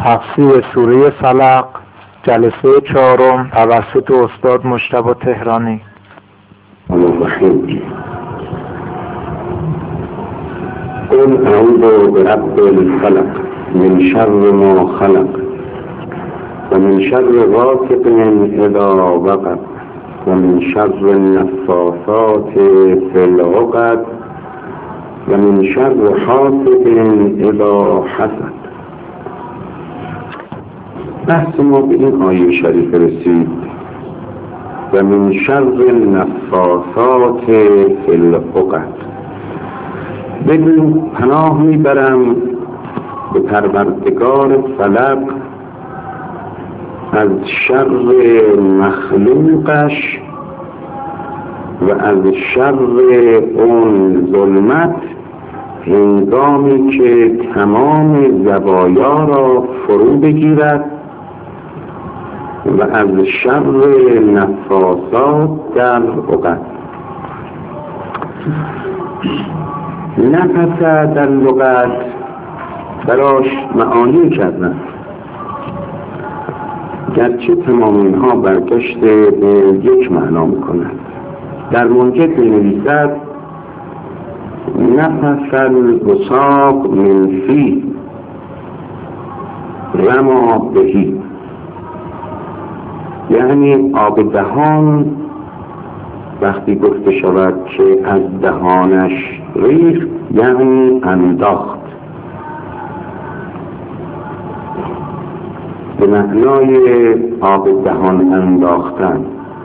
تفسیر سوره فلق جلسه 4 توسط استاد مجتبی تهرانی. قل اعوذ برب الفلق من شر ما خلق و من شر غاسق اذا وقب و من شر النفاثات فی العقد و من شر حاسد اذا حسد. بحث ما به این آیه شریف رسید و من شر النفاثات فی العقد. بگیم پناه میبرم به پروردگار فلق از شر مخلوقش و از شر اون ظلمت هنگامی که تمام زوایا را فرو بگیرد و از شر نفاثات در عقد. نفس در لغت براش معانی کردن، گرچه تمام اینها برگشته به یک معنا میکنند. در منجد می‌نویسد نفس الوساق من فی رما بهی، یعنی آب دهان وقتی گفته شود که از دهانش ریخت یعنی انداخت، به معنای آب دهان انداختن.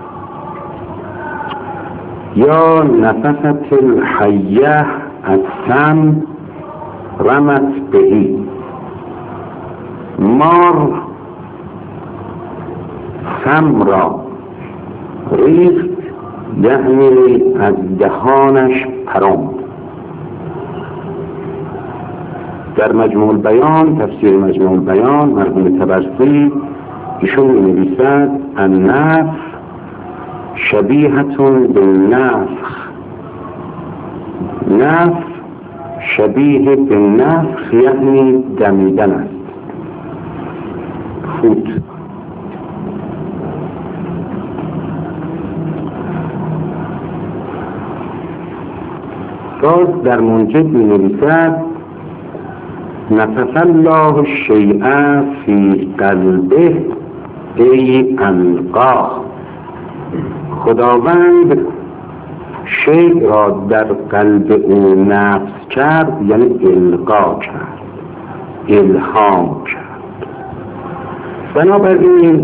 یا نفست الحیه از سم رمت بهی، مار سم را ریخت یعنی از دهانش پراند. در مجموع البیان، تفسیر مجموع البیان مرحوم طبرسی ایشون می‌نویسد النفخ شبیهتون بالنفخ، نفخ شبیه بالنفخ یعنی دمیدن است، فوت. باز در منجد می‌نویسد نفث الله الشیء فی قلبه ای القاه، خداوند شیء را در قلب او نفس کرد یعنی القا کرد، الهام کرد. بنابراین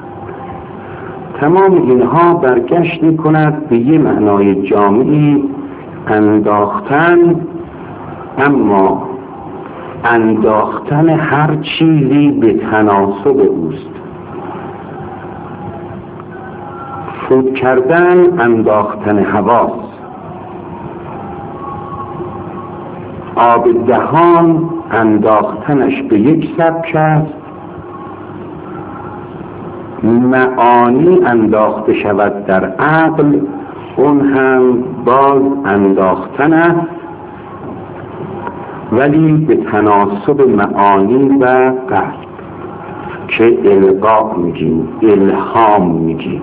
تمام اینها برگشت می‌کند به یه معنای جامعی، انداختن، اما انداختن هر چیزی به تناسب اوست. فوت کردن انداختن هواست، آب دهان انداختنش به یک سبک است، معانی انداخته شود در عقل اون هم باز انداختن است، ولی به تناسب معانی و قلب که القا میگیم، الهام میگیم.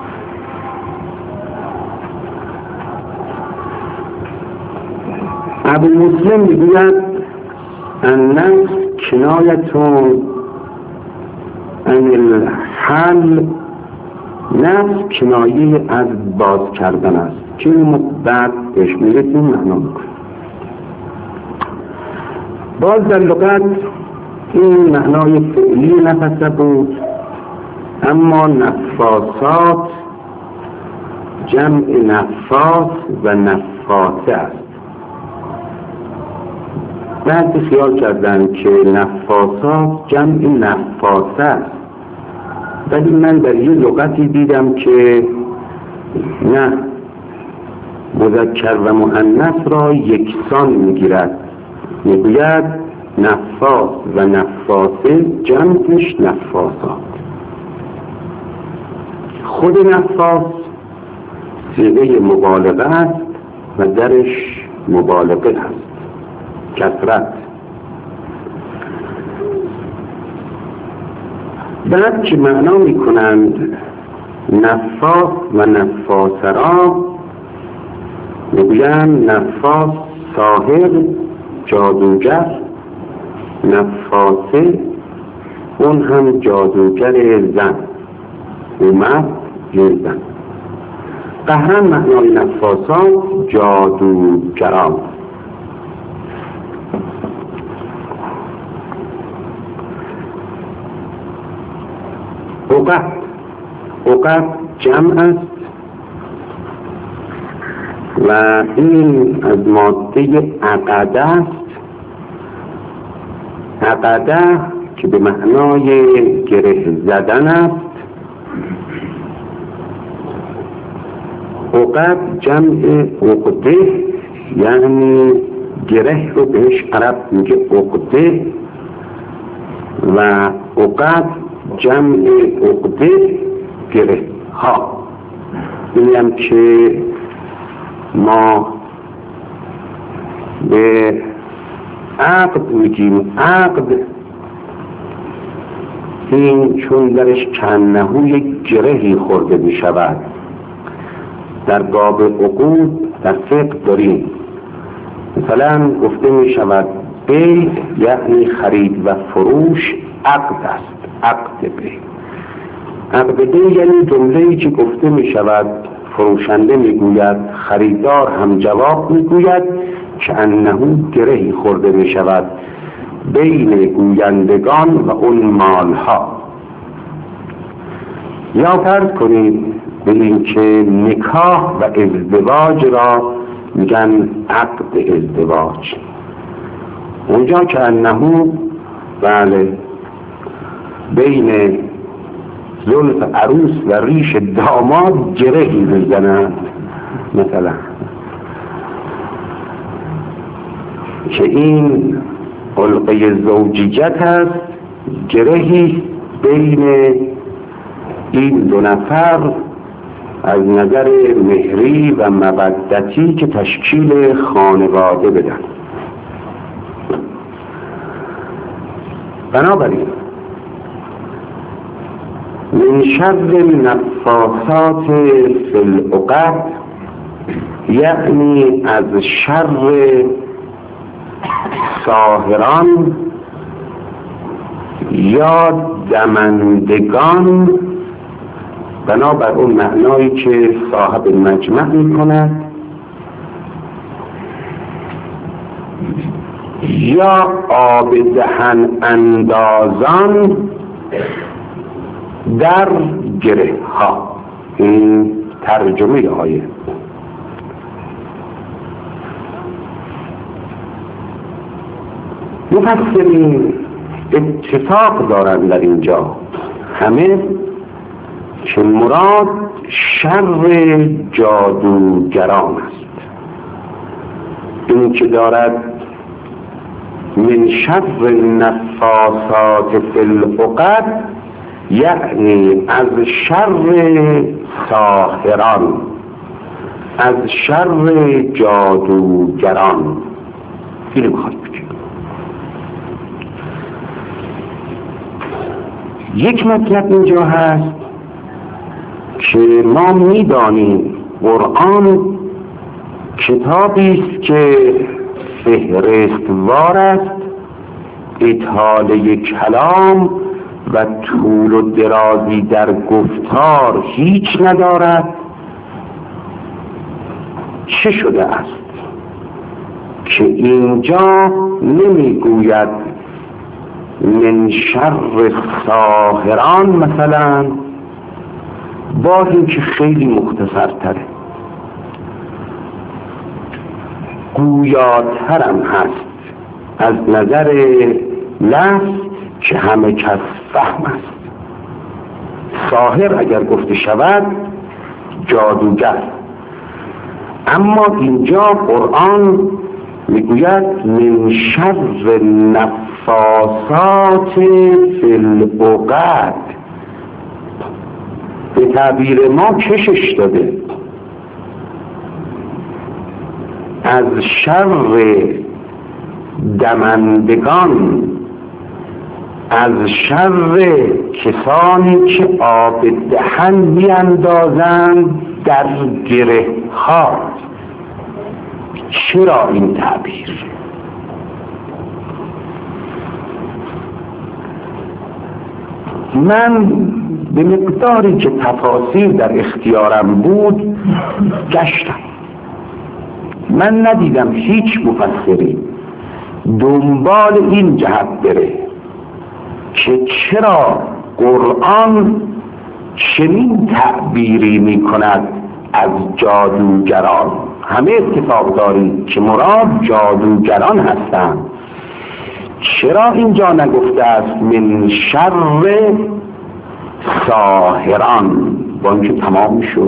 ابو مسلم میگوید النفس کنایتون عن الحل، نفس کنایه از باز کردن است که بعد بهش میرسیم معنا میکنیم. باز در لغت این معنای فعلی نفس بود، اما نفاسات جمع نفاس و نفاسه است. بعد خیال کردن که نفاسات جمع نفاسه است، ولی من در یه لغتی دیدم که نه، مذکر و مؤنث را یکسان میگیرد، میگوید نفاس و نفاسه جمعش نفاسات. خود نفاس صیغه مبالغه است و درش مبالغه است، کثرت. بعد که معنا میکنند نفاس و نفاسه را، میگویند نفاس ساحر جادوگر، نفاسه اون هم جادوگر زن، اومد یه زن. قهرا معنای نفاسات جادوگران. عقد جمع است و این از ماده عقده است. عقده که به معنای گره زدن است. عقد جمع عقده، یعنی گره رو بهش عرب میگه عقده و عقد جمع عقده گره ها. میگم که ما به عقد میگیم عقد، این چون درش کنهو یک گرهی خورده میشود. در باب عقود در فقه داریم، مثلا گفته میشود بیع یعنی خرید و فروش عقد است. عقد بیع، عقد بیع یعنی جمله‌ای که گفته میشود فروشنده میگوید خریدار هم جواب میگوید که انه گرهی خورده میشود بین گویندگان و اون مالها. یا فرض کنید به این که نکاح و ازدواج را میگن عقد ازدواج، اونجا که انه بله بین زلف عروس و ریش داماد گرهی بزنند، مثلا که این علقه زوجیت هست، گرهی بین این دو نفر از نظر مهری و مودتی که تشکیل خانواده بدن. بنابراین من شر نفاسات فی العقد، یعنی از شر ساحران یا دمندگان، بنابر اون معنایی که صاحب مجمع میکند، یا آب دهن اندازان در گره ها. این ترجمه آیه. مفسرین اتفاق دارند در اینجا همه که مراد شر جادوگران است. این که دارد من شر نفاسات فی العقد، یعنی از شر ساحران، از شر جادوگران. اینو میخواد بگه. یک مطلب اینجا هست که ما میدانیم قرآن کتابی است که فهرستوار است، اطاله کلام و طول و درازی در گفتار هیچ ندارد. چه شده است که اینجا نمیگوید من شر ساحران مثلا، با اینکه خیلی مختصر تره، گویاترم هست از نظر لفظ که همه کس فهم است. ساحر اگر گفته شود جادوگر، اما اینجا قرآن میگوید من شر نفاسات فی العقد. به تعبیر ما کشش داده از شر دمندگان، از شر کسانی که آب دهن بیاندازند در گره ها. چرا این تعبیر؟ من به مقداری که تفاصیل در اختیارم بود گشتم، من ندیدم هیچ مفسری دنبال این جهت بره که چرا قرآن چنین تعبیری می کند از جادوگران. همه اتفاق داریم که مراد جادوگران هستند. چرا اینجا نگفته است من شر ساحران؟ با اینکه تمام شد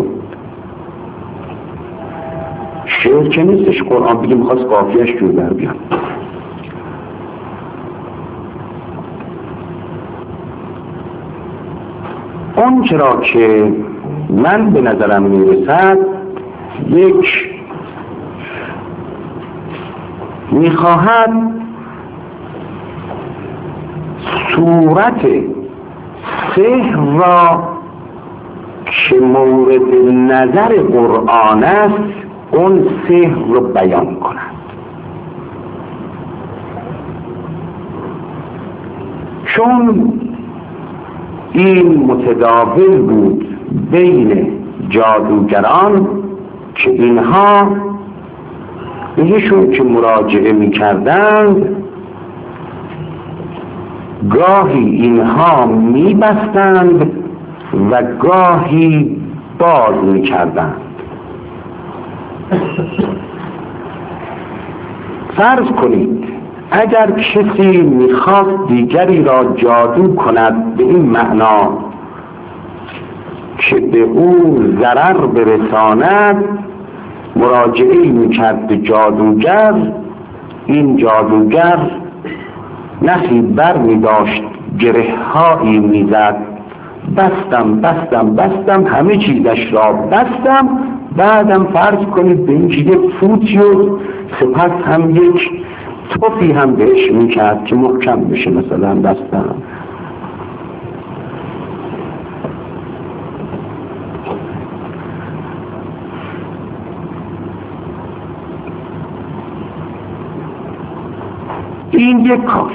شعر که نیستش، قرآن بگه میخواست قافیه‌اش جور در بیان. اون چرا که من به نظرم میرسد یک میخواهد صورت سحر را که مورد نظر قرآن است اون سحر رو بیان کند. چون این متداول بود بین جادوگران که اینها بهشون که مراجعه می کردند گاهی اینها می بستند و گاهی باز می کردند. فرض کنید اگر کسی میخواست دیگری را جادو کند به این معنا که به او ضرر برساند، مراجعه میکرد به جادوگر، این جادوگر نخی بر میداشت گره هایی میزد، بستم همه چیزش را بستم، بعدم فرض کنید به این که یک فوتی و سپس هم یک توفی هم بهش میکرد که محکم بشه مثلا دستم. این یک کار.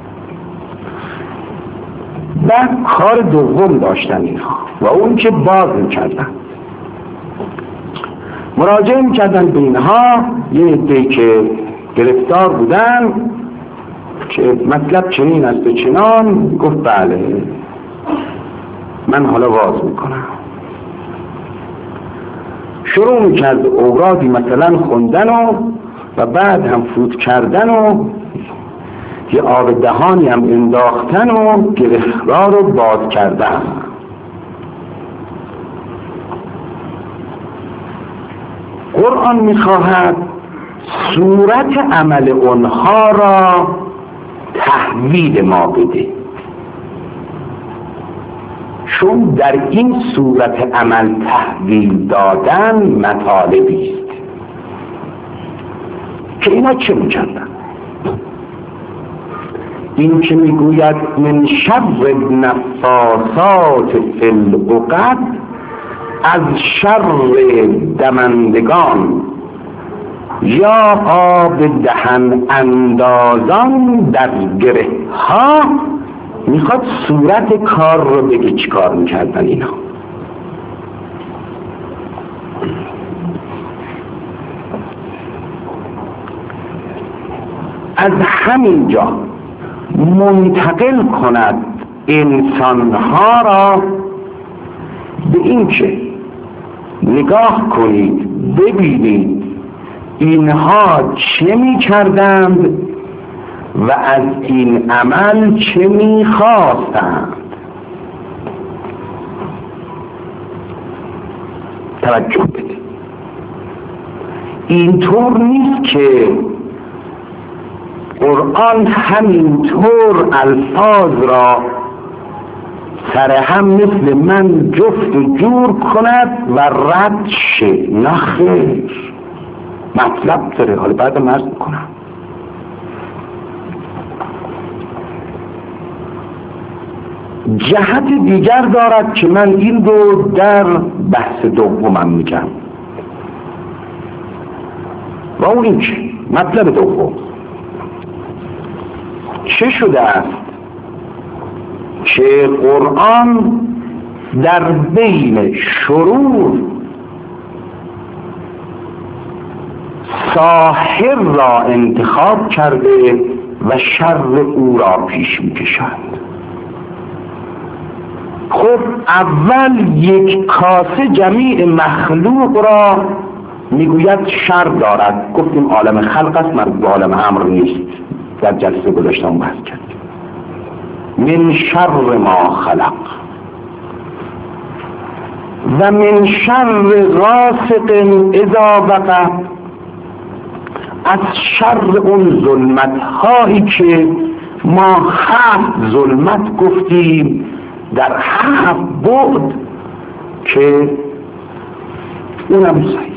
بعد کار دوم داشتن اینها و اون که باز میکردن، مراجعه میکردن به اینها، یه عده‌ای که گرفتار بودن که مطلب چنین است و چنان، گفت بله من حالا باز میکنم. شروع میکرد اورادی مثلا خوندن و بعد هم فوت کردن و یه آب دهانی هم انداختن و گره‌ها رو باز کردن. قرآن میخواهد صورت عمل اونها را تحویل ما بده، چون در این صورت عمل تحویل دادن مطالبی است که اینا چه میکردن. این که میگوید من شر نفاثات فی العقد، از شر دمندگان یا آب دهن اندازان در گره ها، میخواد صورت کار رو بگه چی کار میکردن اینا. از همین جا منتقل کند انسانها را به این که نگاه کنید ببینید اینها چه می کردند و از این عمل چه می خواستند. توجه بدید، اینطور نیست که قرآن همینطور الفاظ را سر هم مثل من جفت و جور کند و رد شه. نه خیر، مطلب داره. حالا بعد عرض میکنم. جهت دیگر دارد که من این رو در بحث دومم میگم و اون این که مطلب دوم چه شده است که قرآن در بین شرور ساحر را انتخاب کرده و شر او را پیش میکشد. خب اول یک کاسه جمیع مخلوق را میگوید شر دارد، گفتیم عالم خلق است، مربوط به عالم امر نیست، در جلسه گذاشتم بحث کردیم. من شر ما خلق و من شر غاسق اذا وقب، از شر اون ظلمت هایی که ما 7 ظلمت گفتیم در 7 بعد که اونم صحیح،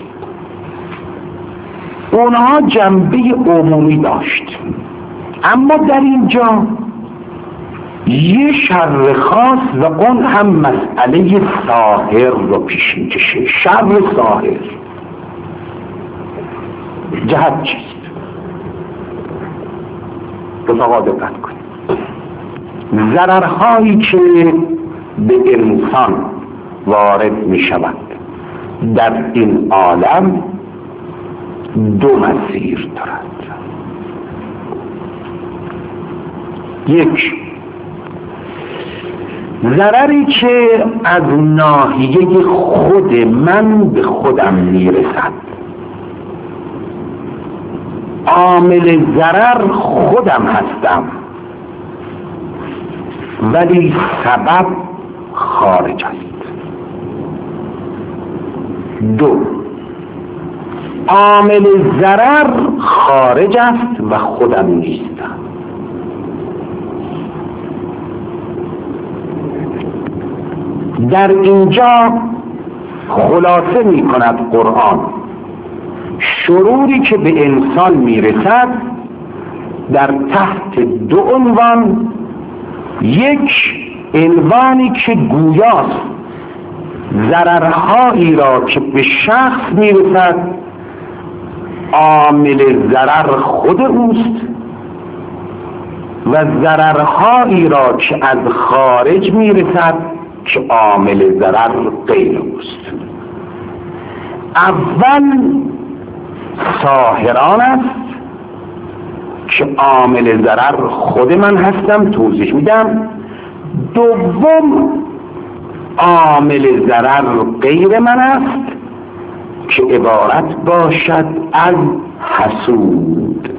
اونها جنبه عمومی داشت، اما در اینجا یه شر خاص و اون هم مسئله ساحر رو پیش میکشه. شر ساحر جهت چیست؟ رفقا دقت کنید. ضررهایی که به انسان وارد می شود در این عالم 2 مسیر دارد. یک، ضرری که از ناحیه خود من به خودم میرسد، عامل ضرر خودم هستم ولی سبب خارج است. 2، عامل ضرر خارج است و خودم نیستم. در اینجا خلاصه می کند قرآن شروری که به انسان می رسد در تحت 2 عنوان. یک عنوانی که گویاست ضررهایی را که به شخص می رسد عامل ضرر خود اوست و ضررهایی را که از خارج می رسد که عامل ضرر غیر اوست. اول ساحران است که عامل ضرر خود من هستم، توضیح میدم. دوم عامل ضرر غیر من است که عبارت باشد از حسود.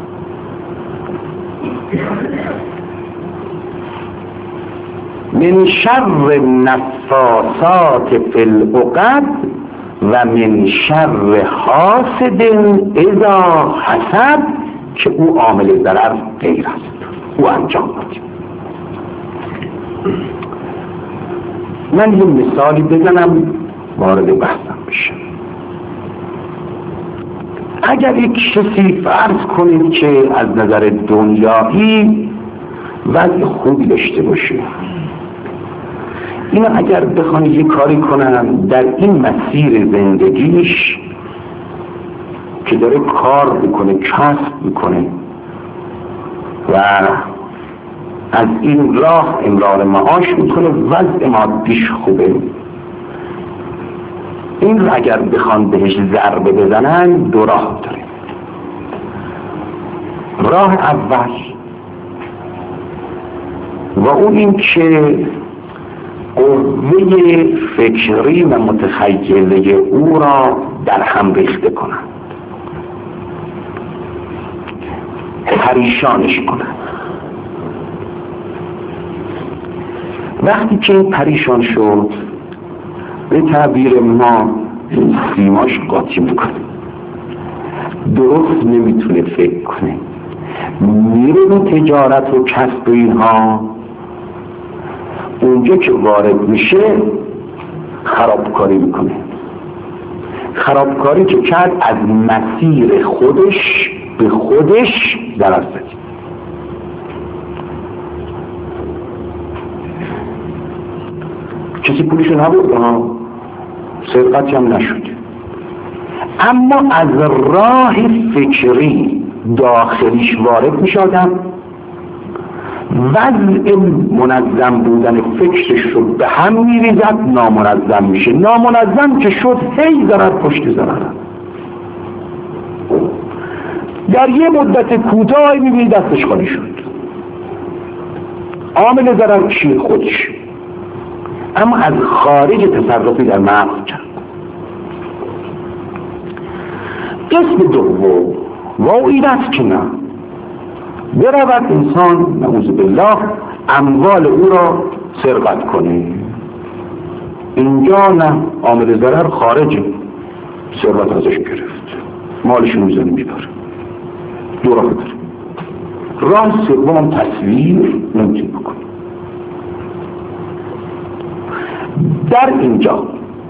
من شر نفاسات فی العقد و من شر حاسد اذا حسد، که او عامل ضرر غیر است، او انجام دادیم. من یه مثالی بزنم وارد بحثم بشه. اگر یک کسی فرض کنید که از نظر دنیایی وضع خوبی داشته باشه، اینا اگر بخوان یه کاری کنن در این مسیر زندگیش که داره کار بکنه، کسب بکنه و از این راه امرار معاش میکنه، وضع مادیش خوبه، این رو اگر بخوان بهش ضربه بزنن 2 راه داره. راه اول و اون این که قوه فکری و متخیله او را در هم ریخته کنند، پریشانش کنند. وقتی که پریشان شد، به تعبیر ما سیماش قاطی میکنه، درست نمیتونه فکر کنه، میره به تجارت و کسب اینها، اونجا که وارد میشه خرابکاری میکنه. خرابکاری که کرد از مسیر خودش به خودش درست زد. کسی پولشو نبرد ها، سرقتی هم نشد، اما از راه فکری داخلیش وارد می شدن، وضع منظم بودن فکرش رو به هم می ریزد، نامنظم میشه، نامنظم که شد هی ضرر پشت ضرر. در یه مدت کوتاهی میبینی دستش خالی شد، عامل ضرر چیه؟ خودش، اما از خارج تصرفی در مغز کرد. قسم دوم واقعی است که نه، برود انسان نعوذ بالله اموال او را سرقت کنه، اینجا نه، عامل ضرر خارجه، ثروت ازش گرفت، مالش میزنه میبره، دو راه داره. راه سوم تصویر نمیتونی بکنی. در اینجا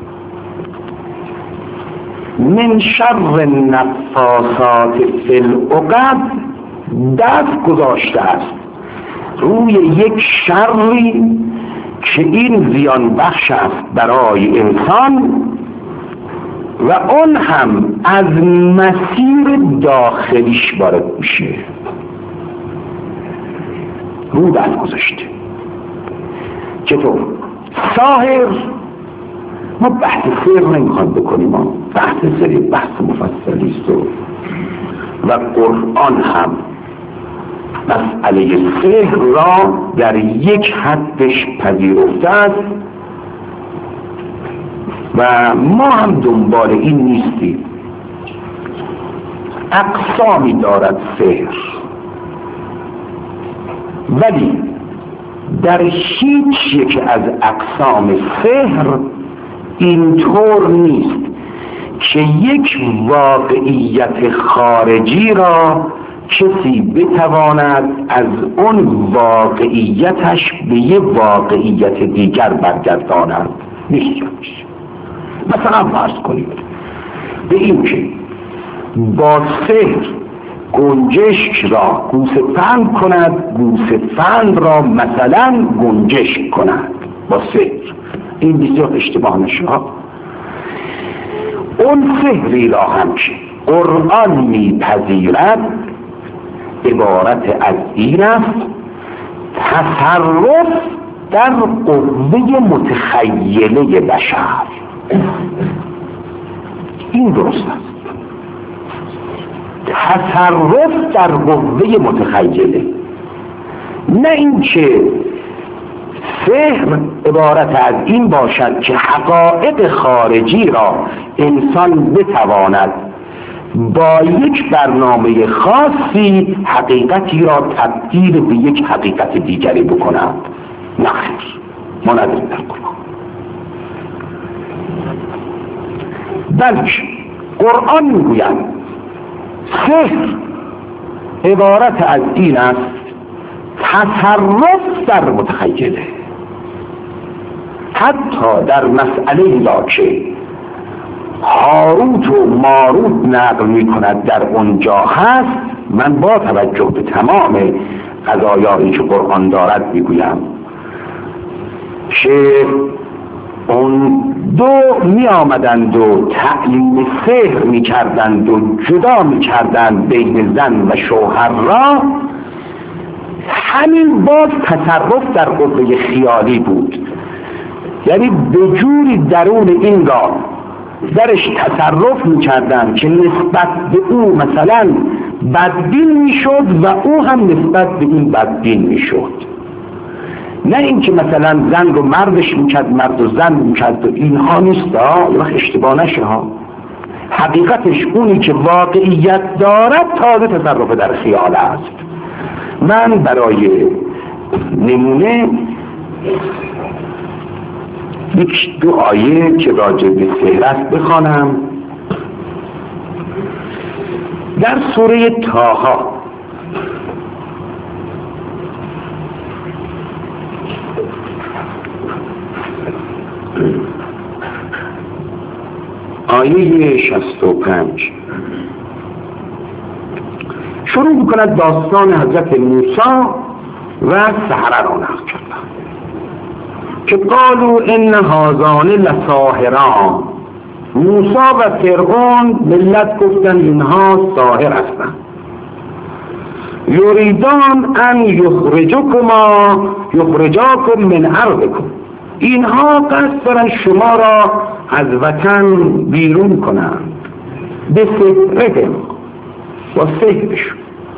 من شر نفاسات فی العقد دست گذاشته است روی یک شری که این زیان بخش است برای انسان و اون هم از مسیر داخلیش وارد میشه. رو دست گذاشته. چطور؟ ساحر، ما بحث سحر نمیخوایم بکنیم، ما بحث سری بحث مفصلی است و قرآن هم مسئله سحر را در یک حدش پذیرفته است و ما هم دنبال این نیستیم. اقسامی دارد سحر، ولی در هیچ یک از اقسام سحر اینطور نیست که یک واقعیت خارجی را کسی بتواند از اون واقعیتش به یک واقعیت دیگر برگرداند. نیست. مثلا فرض کنید به این که با سحر گنجشک را گوسفند کند، گوسفند را مثلا گنجشک کند با سحر. این بسیار اشتباه نشه. اون سحری را هم که قرآن میپذیرد عبارت از این است: تصرف در قوه متخیله بشر. این درست است، تصرف در قوه متخیله، نه اینکه سحر عبارت از این باشد که حقایق خارجی را انسان بتواند با یک برنامه خاصی حقیقتی را تبدیل به یک حقیقت دیگری بکند. نه خیر، ما نداریم در قرآن. بلکه قرآن میگوید سحر عبارت از این است: تصرف در متخیله. حتی در مسئله را که هاروت و ماروت نقل می کند در اونجا هست، من با توجه به تمام قضایایی که قرآن دارد میگویم که اون دو می آمدند و تعلیم سحر می کردند و جدا می کردند بین زن و شوهر را. همین باز تصرف در قوه خیالی بود، یعنی به جوری درون این را درش تصرف می کردند که نسبت به او مثلا بدبین می شد و او هم نسبت به این بدبین می شد. نه اینکه مثلا زن رو مردش میکرد، مرد و زن میکرد، و اینها نیست ها، یه وقت اشتباه نشه ها. حقیقتش اونی که واقعیت دارد تازه تصرف در خیال است. من برای نمونه یک دو آیه که راجع به سحر است بخوانم. در سوره طه آیه 65 شروع میکند داستان حضرت موسی و سحره را نقل کردن. که قالوا ان هذان لساحران، موسی و فرعون ملت گفتن اینها ساحر هستند. یریدان ان یخرجاکم من ارضکم، اینها قصد دارن شما را از وطن بیرون کنند. به سحرهم، با سحرشون.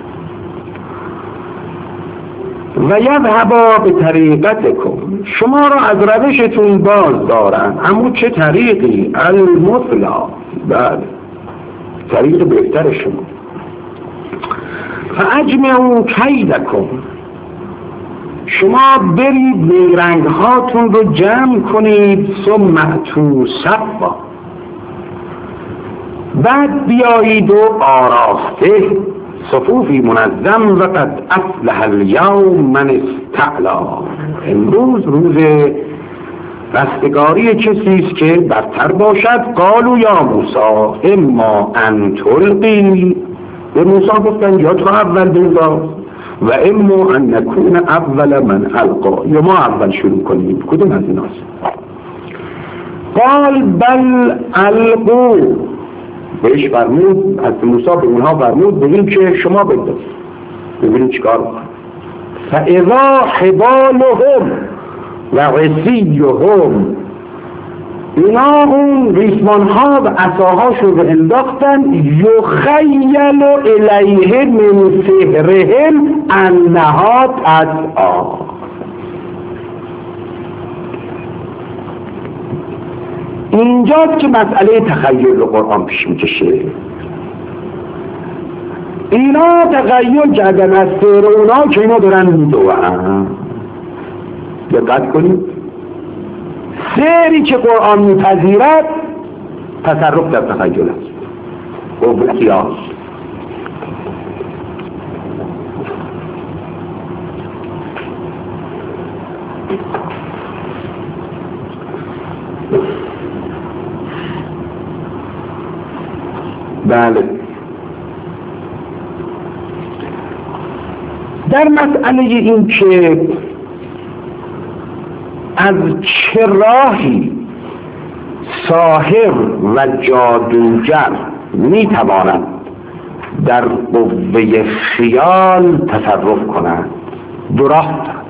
و یذهبا به طریقتکم، شما را از روشتون باز دارن. اما چه طریقی؟ المثلا، بله طریق بهتر شما. فاجمعوا کیدکم، شما برید نیرنگ هاتون رو جمع کنید. ثم اتوا صفا، بعد بیایید و آراسته، صفوفی منظم. و قد افلح اليوم من استعلا، امروز روز رستگاری کسی است که برتر باشد. قالوا یا موسی اما ان تلقی، به موسی گفتن یا تو اول بنداز، و اما ان نکون اول من القا، یا ما اول شروع کنیم. کدوم از ایناست؟ قال بل القوا، بهش فرمود، از موسی به اونها فرمود بگیم که شما بنداز، ببینیم چیکار کنن. فاذا حبالهم و عصیهم، اینا اون ریسمان ها و عصاهاشون رو انداختن. یخیل الیه من سحرهم انها تسعی، اینجاست که مسئله تخیل رو قرآن پیش میکشه. اینا تخیل کردن از سحر اونا که اینا دارن میدوئن. دقت کنید، سحری که قرآن میپذیرد تصرف در تخیل است، قوه قیاس. بله، در مسئله این که از چه راهی ساحر و جادوگر میتواند در قوه خیال تصرف کنند، دو راه دارد.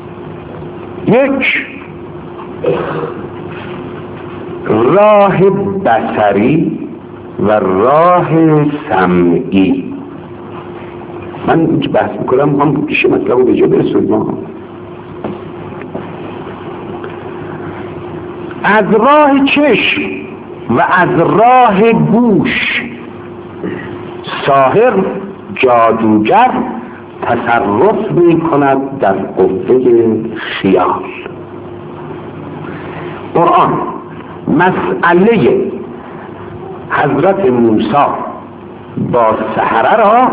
یک راه بصری و راه سمعی. من بحث میکنم هم پیش مطلب رو به جا برسونیم. ما از راه چشم و از راه گوش ساحر جادوگر تصرف میکند در قوه خیال. قرآن مسئله حضرت موسی با سحره را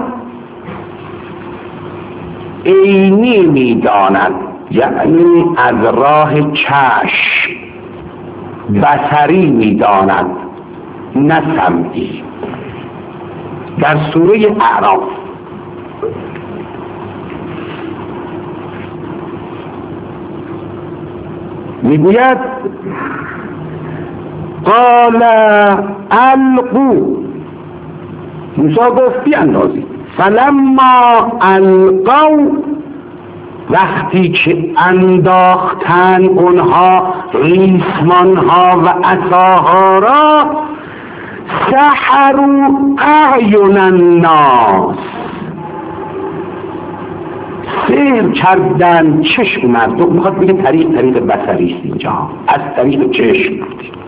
عینی میداند، یعنی از راه چشم بصری میداند، نه سمعی. در سوره اعراف میگوید قال القوا، موسی گفت بیاندازید. فلما القوا، وقتی که انداختن اونها ریسمان ها و عصاها را، سحروا اعین الناس، سحر کردن چشم مردم. میخواد بگه طریق بصری است اینجا، از طریق چشم بودید.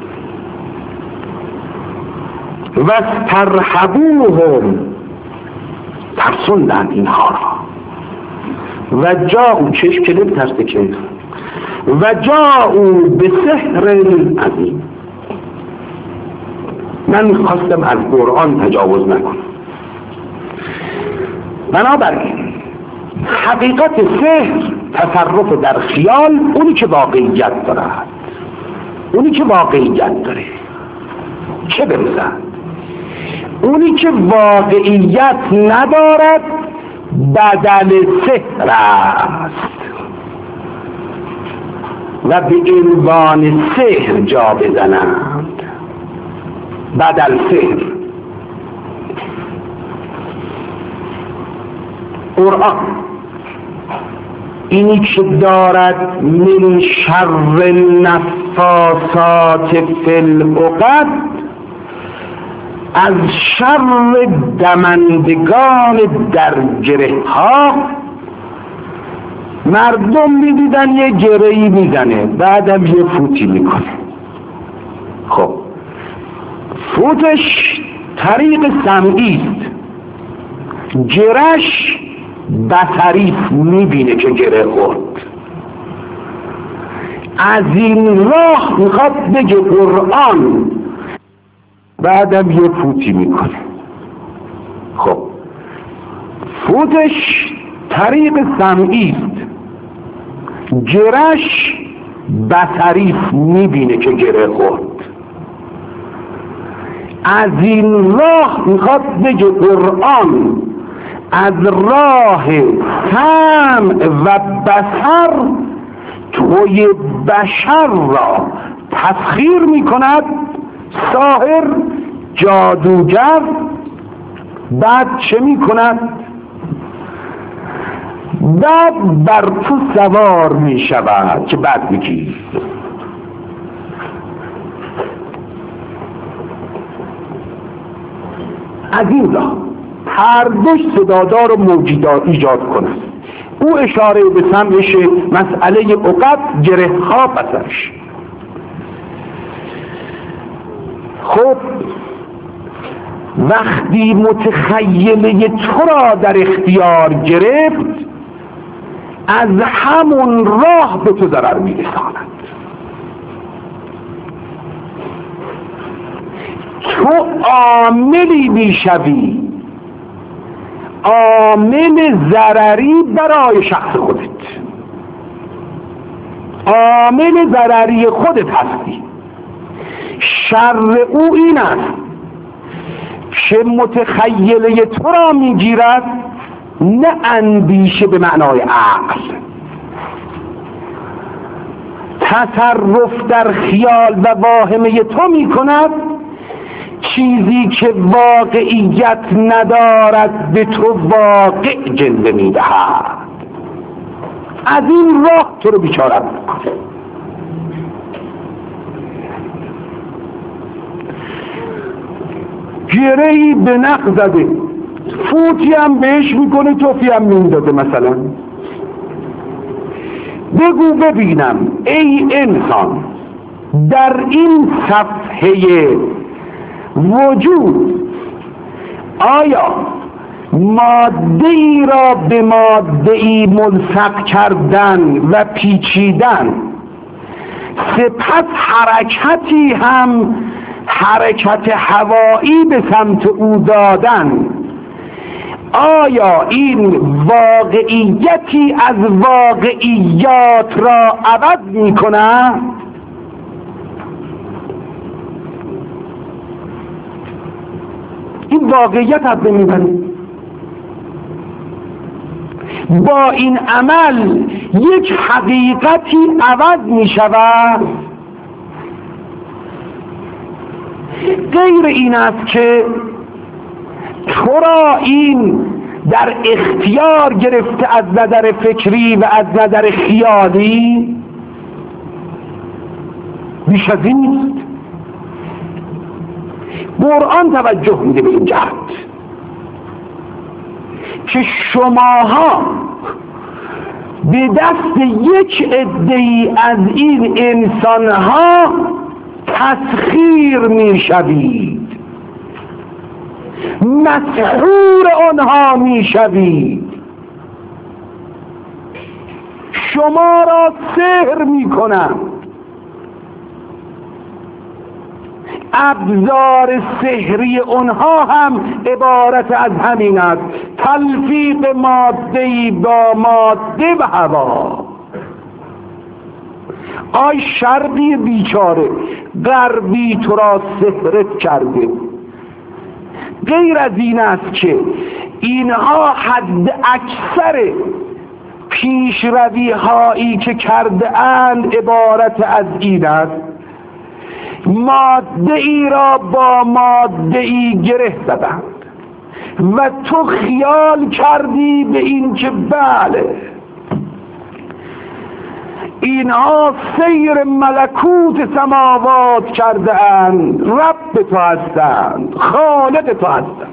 و استرهبوهم، ترسوندن اینها را. و جاءوا، چشم که نمی‌ترسه که، و جاءوا به سحر عظیم. من خواستم از قرآن تجاوز نکنم. بنابراین حقیقت سحر تصرف در خیال، اونی که واقعیت دارد، اونی که واقعیت داره چه برسد. اونی که واقعیت ندارد بدل سحر است. و به عنوان سحر جا بزنند. بدل سحر. قرآن اینی که دارد من شر النفاثات فی العقد، از شر دمندگان در گره ها. مردم میدیدن یه گره‌ای میزنه، بعدم یه فوتی میکنه. خب فوتش طریق سمعی است، گرهش بصری میبینه که گره خورد. از این راه میخواد بگه قرآن، بعدم یه فوتی میکنه. خب فوتش طریق سمعی است، گرهش بصری میبینه که گره خورد. از این راه میخواد بگه قرآن از راه سمع و بصر توی بشر را تسخیر میکند، ساحر، جادوگر. بعد چه میکند؟ بعد بر تو سوار میشود که بعد میگی از این راه هردش صدادار و موجی ایجاد کند. او اشاره به سمعش، مسئله عقد، گره ها، بصرش. خب وقتی متخیله تو را در اختیار گرفت، از همون راه به تو ضرر میرساند. تو عاملی میشوی، عامل ضرری برای شخص خودت، عامل ضرری خودت هستی. شر او این است که متخیله تو را میگیرد، نه اندیشه به معنای عقل. تصرف در خیال و واهمه تو میکند، چیزی که واقعیت ندارد به تو واقع جلوه میدهد. از این راه تو رو بیچاره میکنه. گرهی به نق زده، فوتی هم بهش میکنه، توفی هم میندازه. مثلا بگو ببینم ای انسان، در این صفحه وجود آیا ماده ای را به ماده ای ملصق کردن و پیچیدن، سپس حرکتی هم حرکت هوایی به سمت او دادن، آیا این واقعیتی از واقعیات را عوض می کند؟ این واقعیت از بین میبره. با این عمل یک حقیقتی عوض می شود. غیر این است که تو را این در اختیار گرفته از نظر فکری و از نظر خیالی، بیش از این نیست. قرآن توجه میده به این جهت که شماها به دست یک عده‌ای از این انسانها تسخیر میشوید، مسحور آنها میشوید، شما را سحر میکنند. ابزار سحری اونها هم عبارت از همین است، تلفیق ماده‌ای با ماده و هوا. آی شرقی بیچاره، غربی تو را سحرت کرده. غیر از این است که اینها حد اکثر پیشروی هایی که کرده اند عبارت از این است: ماده ای را با ماده ای گره زدند و تو خیال کردی به این که بله اینها سیر ملکوت سماوات کرده اند، رب تو هستند، خالق تو هستند.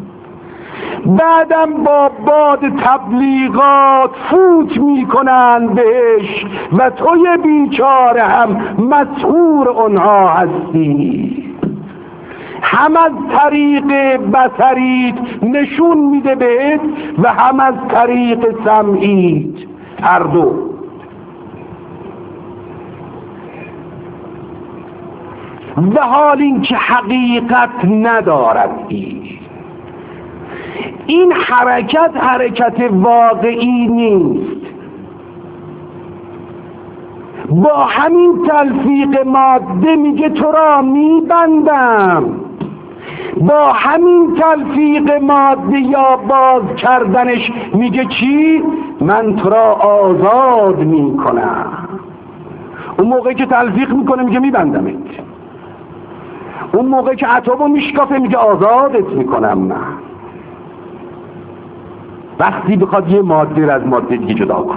بعدم با باد تبلیغات فوت میکنند بهش و توی بیچاره هم مسحور اونها هستی. هم از طریق بصریت نشون میده بهت و هم از طریق سمعیت، هر دو. و حال این که حقیقت ندارد. این حرکت واقعی نیست. با همین تلفیق ماده میگه تو را میبندم، با همین تلفیق ماده یا باز کردنش میگه چی؟ من تو را آزاد میکنم. اون موقعی که تلفیق میکنه میگه میبندمت، اون موقعی که اتمو میشکافه میگه آزادت میکنم. من وقتی بخواد یه ماده را از ماده دیگه جدا کنه.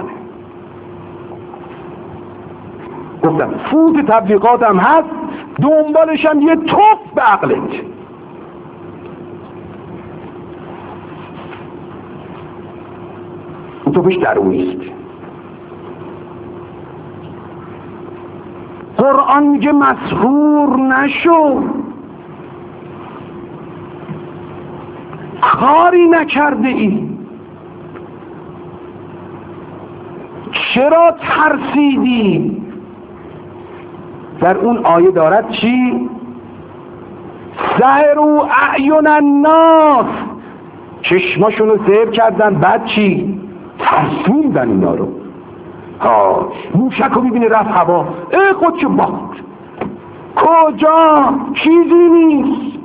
گفتم فوت تبلیغات هم هست، دنبالش هم یه توف به عقلت. اون توفش درونیست. قرآن میگه مسحور نشو، کاری نکرده ای، چرا ترسیدی؟ در اون آیه دارد چی؟ سحروا اعین الناس، چشماشونو سحر کردن. بعد چی؟ ترسوندن اینا رو. موشک رو میبینه رفت هوا، خودشو باخت. کجا؟ چیزی نیست.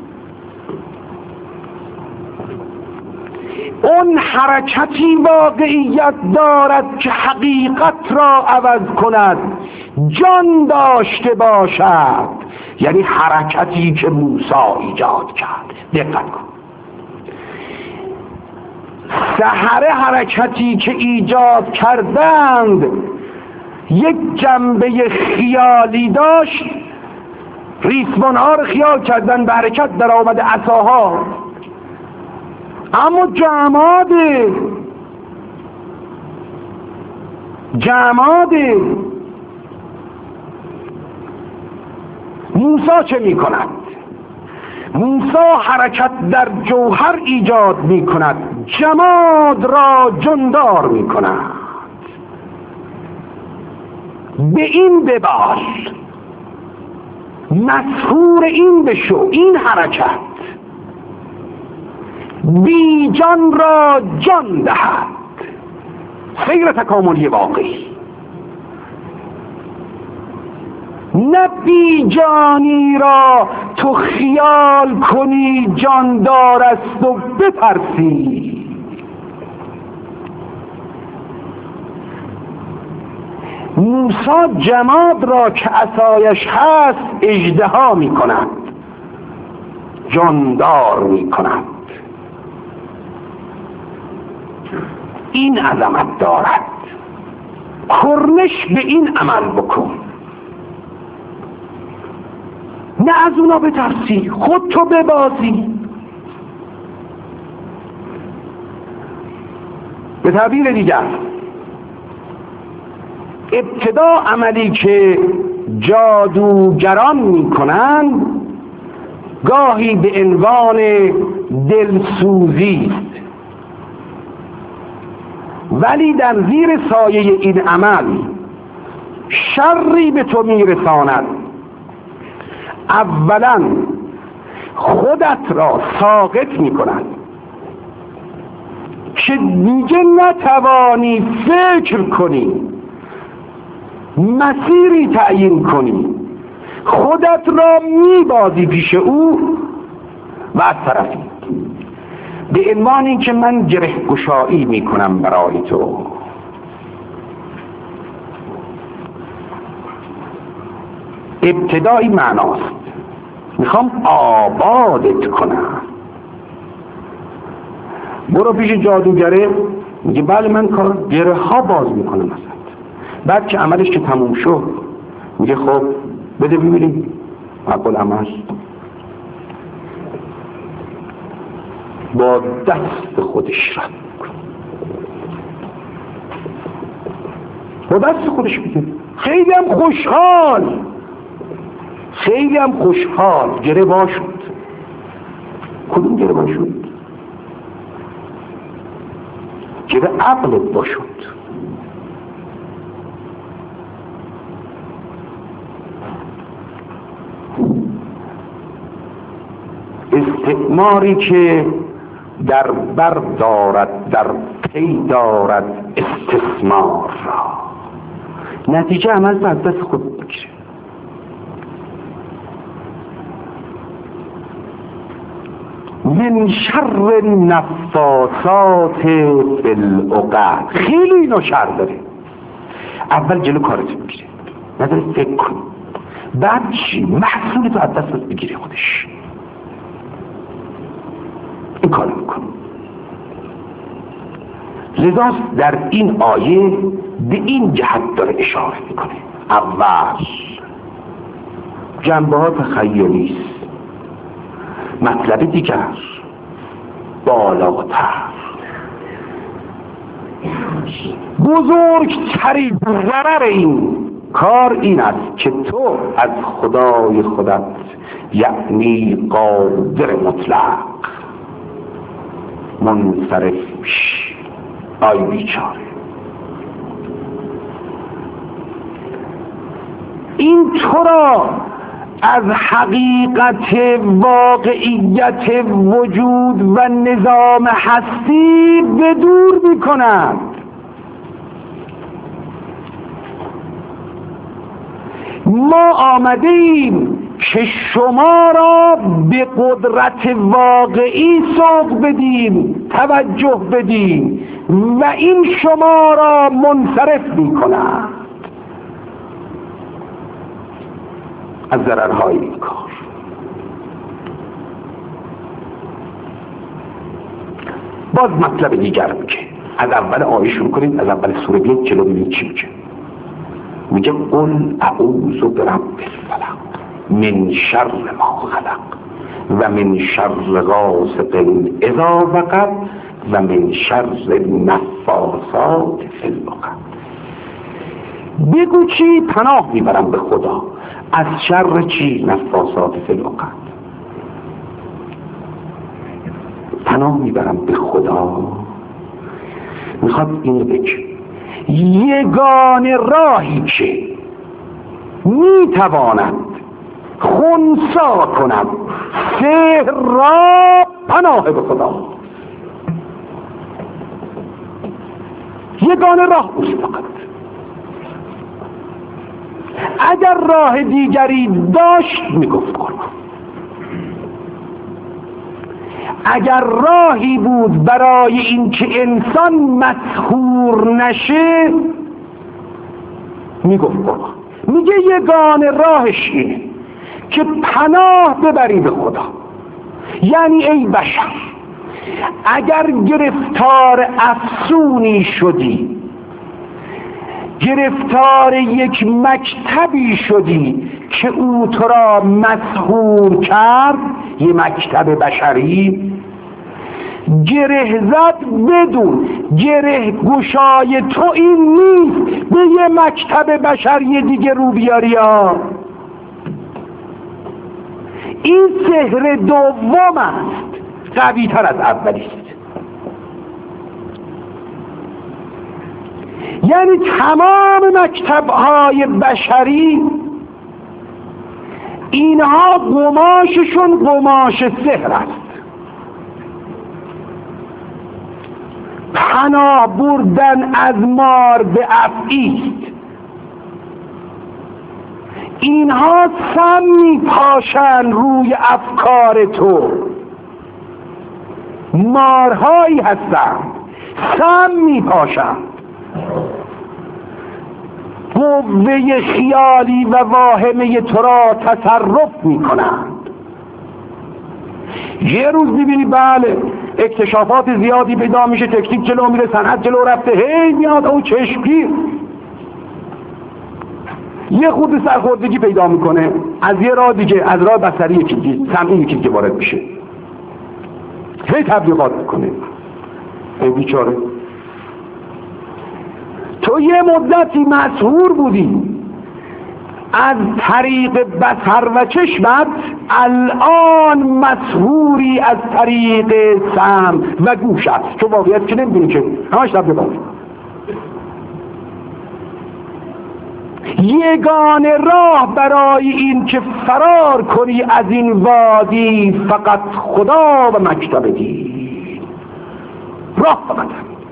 اون حرکتی واقعیت دارد که حقیقت را عوض کند، جان داشته باشد. یعنی حرکتی که موسی ایجاد کرد. دقت کن، سحره حرکتی که ایجاد کردند یک جنبه خیالی داشت. ریسمانها رو خیال کردن، به حرکت در آمده عصاها، اما جماده. موسی چه می کند؟ موسی حرکت در جوهر ایجاد می کند، جماد را جاندار می کند. به این ببال، مسحور این بشو. این حرکت بی جان را جان دهد. سیر تکاملی واقعی. نه بی جانی را تو خیال کنی جاندار است و بترسی. موسی جماد را که عصایش هست اژدها می کند، جاندار می کند. این عظمت دارد. کرنش به این عمل بکن، نه از اونا بترسی، خود تو ببازی. به تعبیر دیگر، ابتدا عملی که جادوگران میکنند گاهی به عنوان دلسوزی است، ولی در زیر سایه این عمل شری به تو میرساند. اولا خودت را ساقط میکند که دیگه نتوانی فکر کنی، مسیری تعیین کنی، خودت را میبازی پیش او و از طرفی به عنوان این که من گره گشایی میکنم برای تو. ابتدایی معناست، میخوام آبادت کنم. برو پیش جادوگره، میگه بله من کار گره ها باز میکنم مثلا. بعد که عملش که تموم شد میگه خب بده ببینیم عقل عمل. با دست خودش رد میکنه، با دست خودش میگه خیلی هم خوشحال، خیلی هم خوشحال. گره وا شد. کدوم گره وا شد؟ گره عقلت وا شد. استعماری که در بر دارد در پی دارد استثمار را، نتیجه عمل از دست خود بگیره. من شر نفاسات فی العقد. خیلی اینو شر داره. اول جلو کارتو بگیره، نداره فکر کن، بعد چی؟ محصولتو از دست بگیره خودش. این کارو میکن. لذا در این آیه به این جهت داره اشاره میکنه. اول جنبه ها تخیلی است، مطلب دیگر بالاتر. بزرگترین ضرر این کار این است که تو از خدای خودت، یعنی قادر مطلق، منصرف میشی. آی بیچاره، این تو را از حقیقت واقعیت وجود و نظام هستی به دور میکند. ما آمده ایم که شما را به قدرت واقعی سوق بدیم، توجه بدیم و این شما را منصرف میکند از ضررهای این کار. باز مطلب دیگر میگه. از اول آیه شروع کنید، از اول سوره بیاید جلو ببینید چی میگه. میگه قل اعوذ برب الفلق من شر ما خلق و من شر غاسق اذا وقب و من شر نفاسات فی العقد. بگو چی؟ پناه میبرم به خدا از شر چی؟ نفاسات فی العقد. پناه میبرم به خدا. میخواد اینو بگه یگانه راهی که میتواند خنثی کند سحر را، پناه به خدا. یگانه راه اوست فقط. اگر راه دیگری داشت میگفت قربان. اگر راهی بود برای اینکه انسان مسحور نشه میگفت قربان. میگه یگانه راهش اینه که پناه ببری به خدا. یعنی ای بشر، اگر گرفتار افسونی شدی، گرفتار یک مکتبی شدی که او تو را مسحور کرد، یه مکتب بشری، گره زد، بدون گره گشای تو این نیست به یه مکتب بشری دیگه رو بیاری ها. این سحر دوم است، قوی تر از اولی است. یعنی تمام مکتب‌های بشری اینها قماششون قماش سحر است. پناه بردن از مار به افعی است. اینها سم میپاشن روی افکار تو. مارهایی هستند سم میپاشن. قوه خیالی و واهمه تو را تصرف میکنند. یه روز میبینی بله اکتشافات زیادی پیدا میشه، تکنیک جلو میره، صنعت جلو رفته، هی میاد اون چشمگیر یه خود سرخوردگی پیدا میکنه از یه راه دیگه، از راه بصری یکی سمعی یکی دیگه وارد میشه، هی تبلیغات میکنه. ای بیچاره تو یه مدتی مسحور بودی از طریق بصر و چشمت، الان مسحوری از طریق سمع و گوشت. تو واقعیت که نمیدونی که همش تبلیغات. یگانه راه برای این که فرار کنی از این وادی فقط خدا و مکتب دین. راه فقط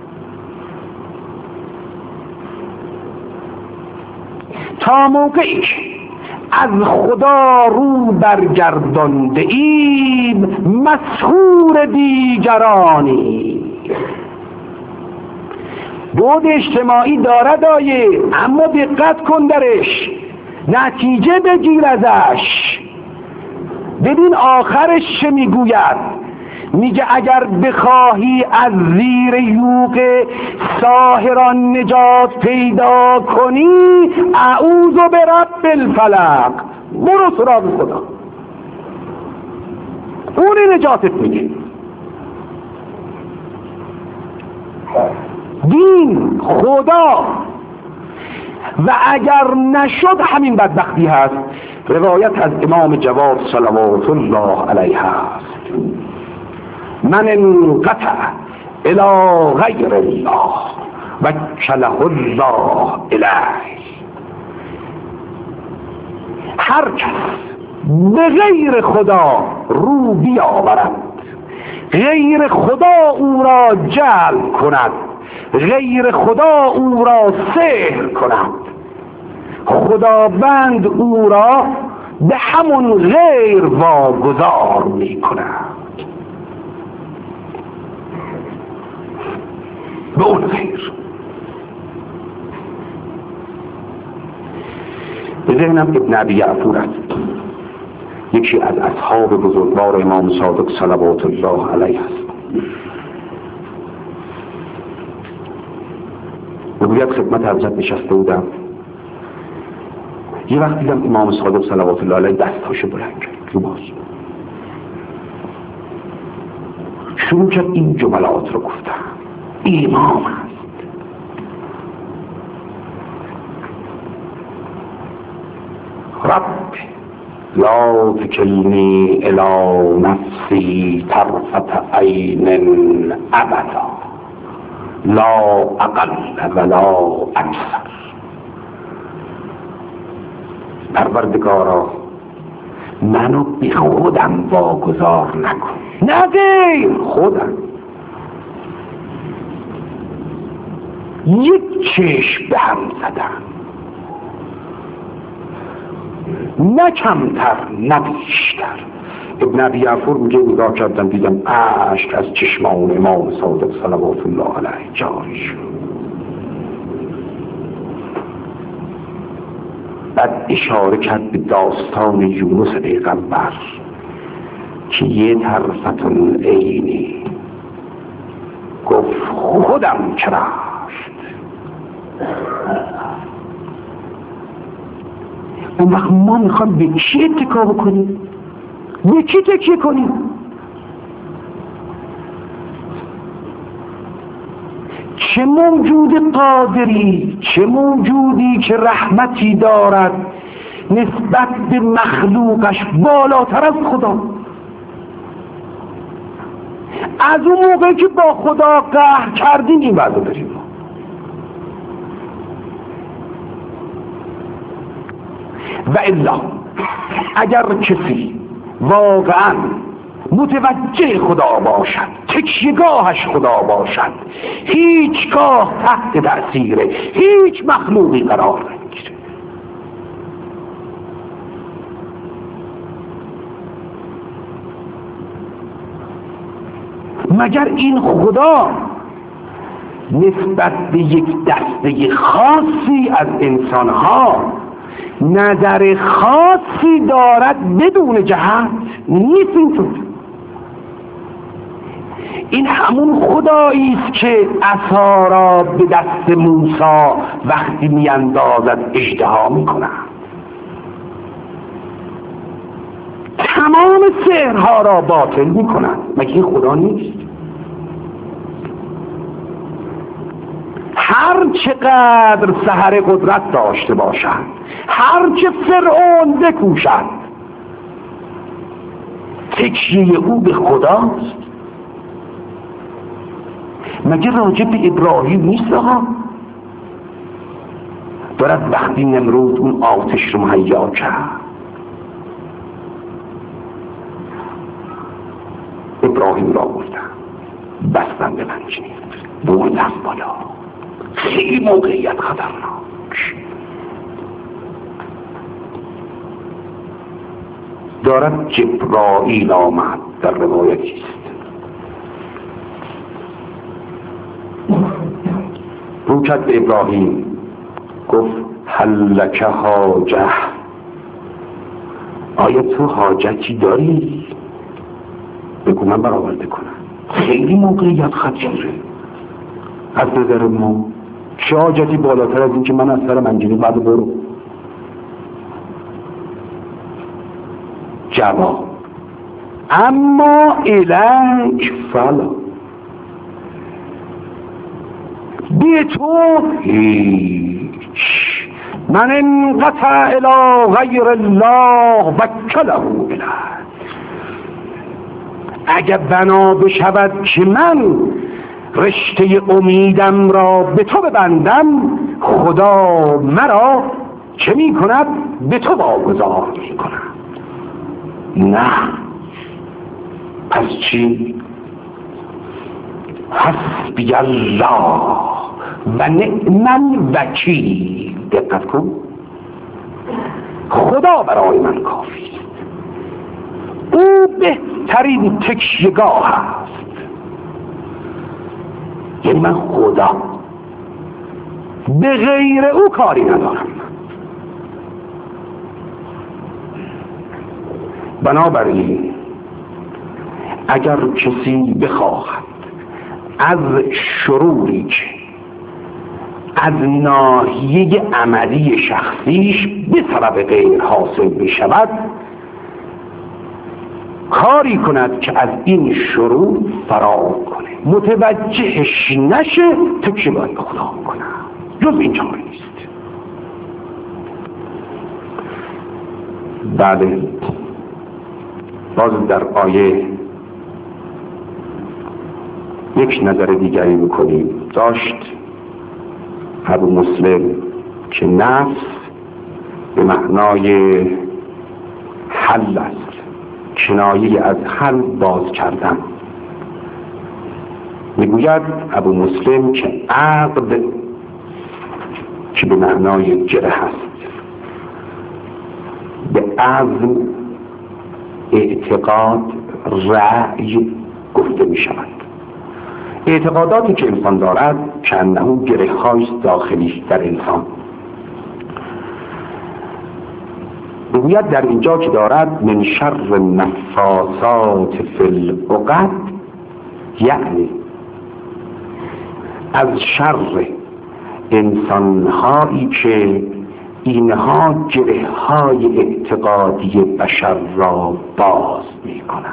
تا موقعی از خدا رو برگردانده ایم مسحور دیگرانی. بود اجتماعی دارد آیه، اما دقت کن درش، نتیجه بگیر ازش. ببین آخرش چه میگوید. میگه اگر بخواهی از زیر یوغ ساحران نجات پیدا کنی اعوذ برب الفلق، برو سراغ خدا، اون نجاتت میده. دین، خدا. و اگر نشد همین بدبختی هست. روایت از امام جواد صلوات الله علیه هست: من انقطع الى غیر الله و کله الله الیه. هر کس به غیر خدا رو بیاورد، غیر خدا او را جلب کند، غیر خدا او را سحر کند، خداوند او را به همون غیر واگذار می کند، به اون غیر. به ذهنم ابن ابی یعفور است، یکی از اصحاب بزرگوار امام صادق صلوات الله علیه است. بگوید خدمت حضرت نشسته بودم، یه وقت دیدم امام صادق صلوات الله علیه دستاشو بلند کرد رو باز، شروع کرد این جملات رو گفتن: امام است، رب لا تکلنی الی نفسی طرفة عین ابدا لا اقل ولا اکثر. پروردگارا منو بی خودم واگذار نکن، نه غیر خودم. یک چشم به هم زدم، نه کمتر نه بیشتر. ابن ابی یعفور میگه نگاه کردم دیدم اشک از چشمان امام صادق صلوات الله علیه جاری شد. بعد اشاره کرد به داستان یونس پیغمبر که یه طرفت العینی گفت خودم کرشت. اون وقت ما میخوام به چی اتکا بکنیم؟ به چی تکیه کنیم؟ چه موجود قادری، چه موجودی که رحمتی دارد نسبت به مخلوقش بالاتر از خدا؟ از اون موقعی که با خدا قهر کردیم این وضع داریم. و الا اگر کسی واقعا متوجه خدا باشد، تکیه‌گاهش خدا باشد، هیچگاه تحت تأثیر هیچ مخلوقی قرار نمیگیره. مگر این خدا نسبت به یک دسته خاصی از انسانها نظر خاصی دارد بدون جهت نیست. اینطور این همون خدایی است که عصا را به دست موسی وقتی میاندازد اژدها میکند. تمام سحرها را باطل میکند. مگه این خدا نیست؟ هر چقدر سحر قدرت داشته باشد، هر چه فرعون بکوشد، تکیه او به خداست. مگه راجع به ابراهیم نیست آقا؟ دارد وقتی نمرود اون آتش رو مهیا کرد، ابراهیم را بردن بستن به منجنیق بردن بالا. خیلی موقعیت خطرناک. دارد جبرائیل آمد در روایتی است، رو کرد به ابراهیم گفت هل لک حاجه، آیا تو حاجتی داری؟ بگو من برآورده کنم. خیلی موقعیت خطیره. از نظر ما چه حاجتی بالاتر از این که من از سر منجنیق بعد برو؟ جواب اما الیک فلا، به تو هیچ. من انقطع الی غیر الله وکله الیه. اگر بنا بشود که من رشته امیدم را به تو ببندم، خدا مرا چه می کند؟ به تو واگذار می کند. نه. پس چی؟ حسبی الله و نعم الوکیل. دقت کن، خدا برای من کافی است. او بهترین تکیه‌گاه است. یعنی من خدا به غیر او کاری ندارم. بنابراین اگر کسی بخواهد از شروری که از ناحیه عملی شخصیش به سبب غیر حاصل بشود، کاری کند که از این شرور فرار کنه، متوجهش نشه، تکیه به خدا کنه. جز این چاره نیست. بله، باز در آیه یک نظر دیگری میکنیم. داشت ابو مسلم که نفس به معنای حل است، کنایه از حل باز کردن. میگوید ابو مسلم که عقد که به معنای جره هست، به عزم، اعتقاد، رأی گفته می شود. اعتقاداتی که انسان دارد که انه گره های داخلی در انسان. بگوید در اینجا که دارد من شر نفاسات فی العقد، یعنی از شر انسانهایی که اینها گره های اعتقادی بشر را باز می کنند.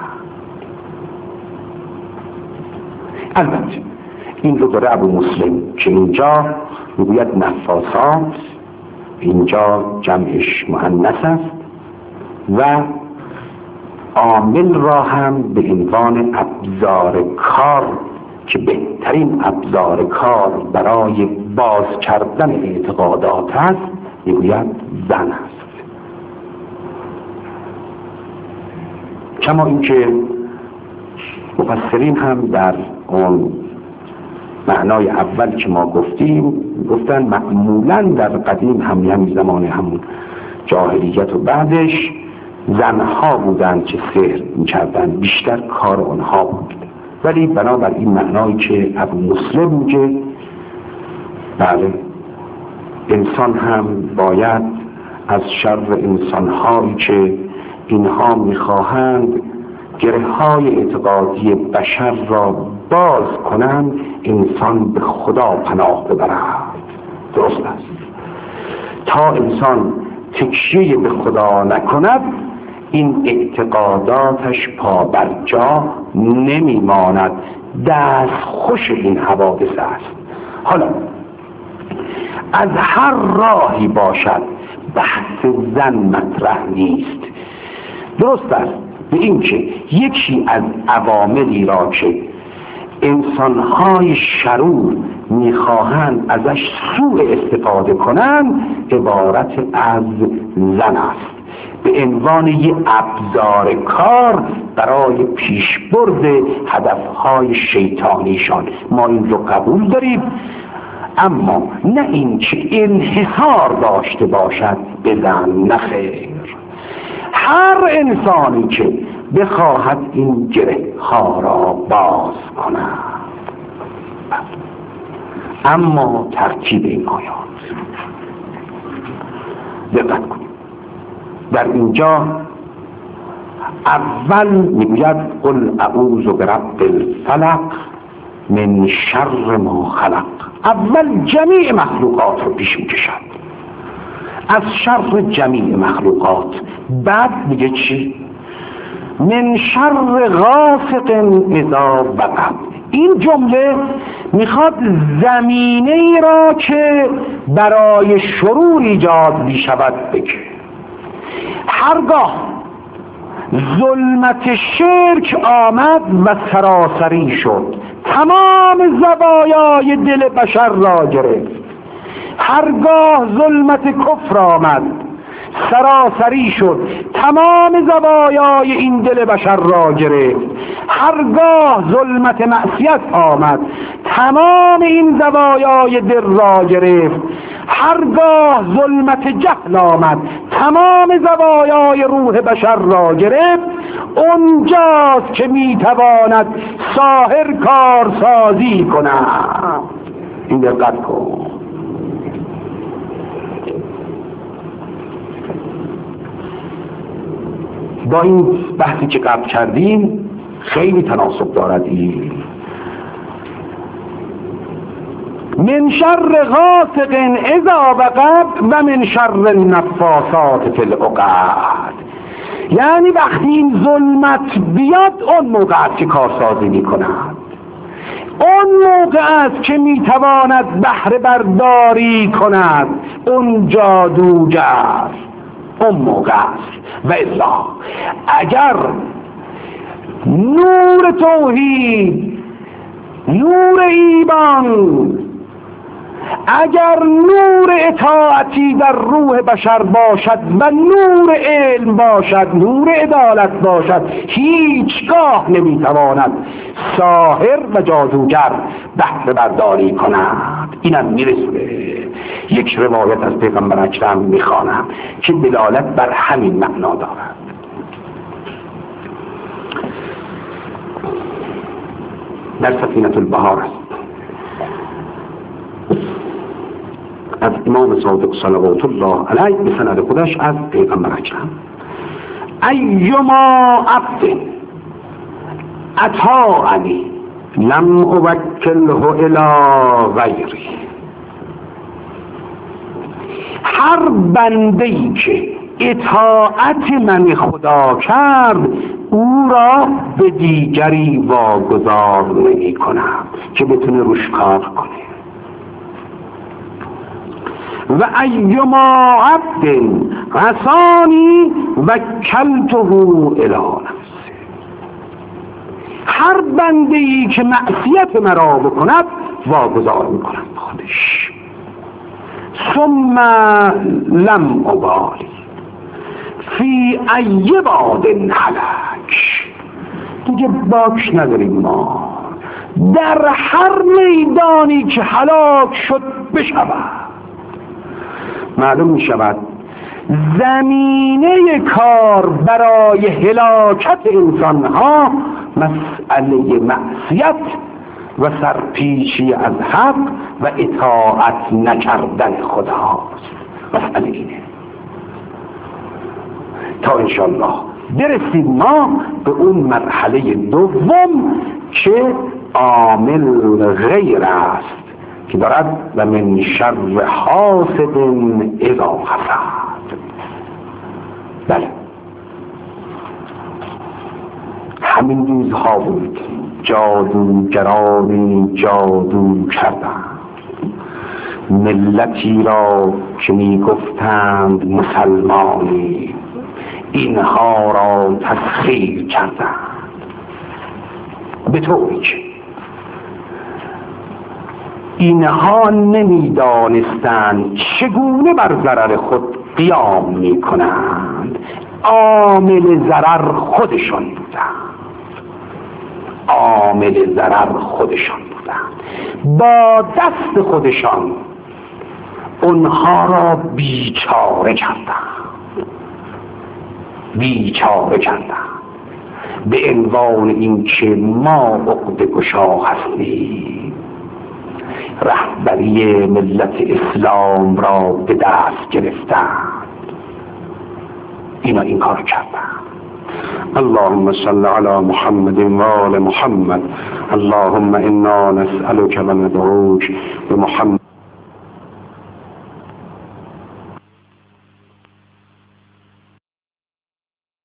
البته این رو داره ابو مسلم که اینجا میگوید نفاسات، اینجا جمعش مؤنث است و عامل را هم به عنوان ابزار کار که بهترین ابزار کار برای باز کردن اعتقادات است، میگوید زن است. کما اینکه مفسرین هم در اون معنای اول که ما گفتن معمولا در قدیم هم زمان همون جاهلیت و بعدش زنها بودن که سحر می‌کردن، بیشتر کار آنها بود. ولی بنابر این معنایی که ابو مسلم میگه بله، انسان هم باید از شر انسان‌هایی که اینها می‌خواهند گره‌های اعتقادی بشر را باز کنند انسان به خدا پناه ببرد. درست است. تا انسان تکیه به خدا نکند این اعتقاداتش پا بر جا نمیماند. دست خوش این حوادث است. حالا از هر راهی باشد بحث زن مطرح نیست. درست است به این که یکی از عواملی را که انسان‌های شرور می‌خواهند ازش سوء استفاده کنند عبارت از زن است، به عنوان یک ابزار کار برای پیشبرد هدفهای شیطانیشان. ما این رو قبول داریم، اما نه این که انحصار داشته باشد به زن. نخیر، هر انسانی که بخواهد این گره ها را باز کند. اما ترکیب این آیات دقت کنید. در اینجا اول میگوید قل اعوذ برب الفلق من شر ما خلق. اول جمیع مخلوقات رو پیش میکشد، از شر جمیع مخلوقات. بعد میگه چی؟ من شر غاسق اذا وقب. این جمله میخواد زمینه ای را که برای شرور ایجاد میشود بگه. هرگاه ظلمت شرک آمد و سراسری شد، تمام زوایای دل بشر را گرفت. هرگاه ظلمت کفر آمد سراسری شد، تمام زوایای این دل بشر را گرفت. هرگاه ظلمت معصیت آمد تمام این زوایای دل را گرفت. هرگاه ظلمت جهل آمد تمام زوایای روح بشر را گرفت. اونجاست که میتواند ساحر کارسازی کند. این دقت کن. با این بحثی که قبل کردیم خیلی تناسب دارد. این من شر غاسق اذا وقب و من شر النفاثات فی العقد. یعنی وقتی این ظلمت بیاد اون موقع است که کارسازی میکند، اون موقع است که میتواند بهره برداری کند، اون جادوگر اون موقع است. و الا اگر نور توحید، نور ایمان، اگر نور اطاعتی در روح بشر باشد و نور علم باشد، نور عدالت باشد، هیچگاه نمیتواند ساحر و جادوگر بهره برداری کند. اینم میرسونه. یک روایت از پیغمبر اکرم میخوانم که دلالت بر همین معنا دارد. در سفینة البحار است، از امام صادق صلوات الله علیه به سند خودش از پیغمبر اکرم: ایما عبد اطاعنی لم اوکله الی غیری. هر بنده‌ای که اطاعت من خدا کرد او را به دیگری واگذار نمی کنم که بتونه روش کار کنه. و ایما عبد عصانی وکلته الی نفسه. هر بنده‌ای که معصیت مرا بکند واگذار میکنم خودش. ثم لم ابالی فی ای واد هلک. دیگه باک نداریم ما در هر میدانی که هلاک شد بشود. معلوم می شود زمینه کار برای هلاکت انسان ها مسئله معصیت و سرپیچی از حق و اطاعت نکردن خداست. مسئله اینه تا انشالله برسیم ما به اون مرحله دوم که عامل غیر است که دارد و من شر حاسد اذا حسد. بله همین روزها بود جادوگرانی جادو کردند ملتی را که می گفتند مسلمانی، اینها را تسخیر کردند به طوری که اینها نمیدانستند چگونه بر ضرر خود قیام می کنند. عامل ضرر خودشان بودند، عامل ضرر خودشان بودند. با دست خودشان اونها را بیچاره کردند، بیچاره کردند به عنوان اینکه ما عقده گشا هستیم، رهبری ملت اسلام را به دست گرفتند. اینا این کار کردند. اللهم صل على محمد و آل محمد. اللهم انا نسألك و ندعوك بمحمد